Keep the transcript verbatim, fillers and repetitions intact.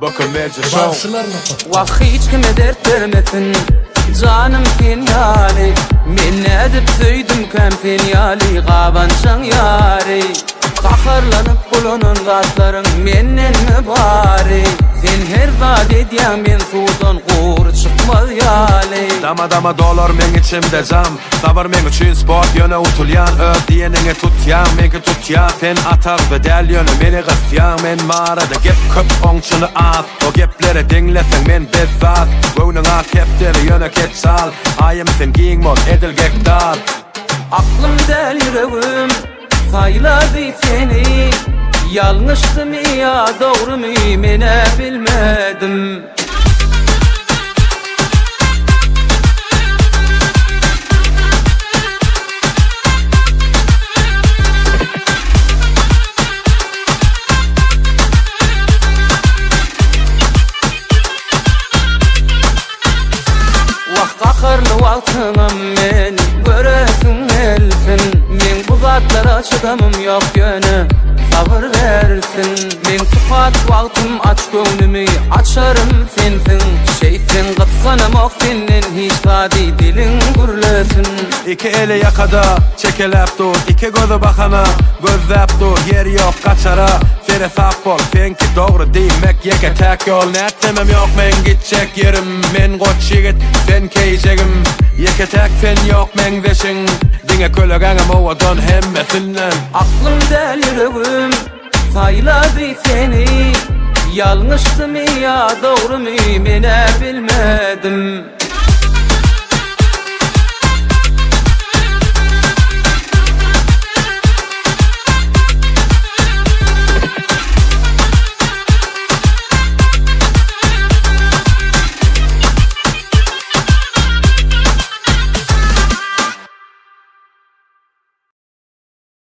Bakın Magic Show. Vah hiç kime dert vermesin canım fenyali. Men edip söydüm kem fenyali qabançan yari. Qaharlanıp bulunun qatların menden mi bari. Sen her vaat edyan men sudan qur çıkmaz yali. Dama dama dolar men içimde cam. Savar men üçün sport yöne utulyan. Ö diyenine tutyan menki tutyan. Sen atar ve del yöne meni qıtyan. Men marada gep köp onçunu at. O geplere dinlesen men bezat. Gönün at kepleri yöne keçal. Ayım sen giyin mod edilgek dar. Aklım del yüreğim sayladı seni. Yanlıştı mı ya doğru mu mene bilmedim. Vah qaharlı vaktınım men göresin elsin. Men bu zatlara çıdamım yok yönü sabır versin. Men tuqat vaqtım aç gönlümü açarım sensin. Şeysin qıtsanım ok senden hiç vadi dilin gürlesin. İki eli yakada çekelep dur. İki gözü bakana gözlep dur. Yer yok kaçara sene sap ol. Senki doğru deymek yeke tek yol. Netlemem yok men gidecek yerim. Men koç yigit sen keyeceğim. Yeke tek sen yok men veşin. Dine köleğenim ovadan hemmesinden. Aklım del yüreğim sayladı seni. Yanlıştı mı ya doğru mu mene bilmedim.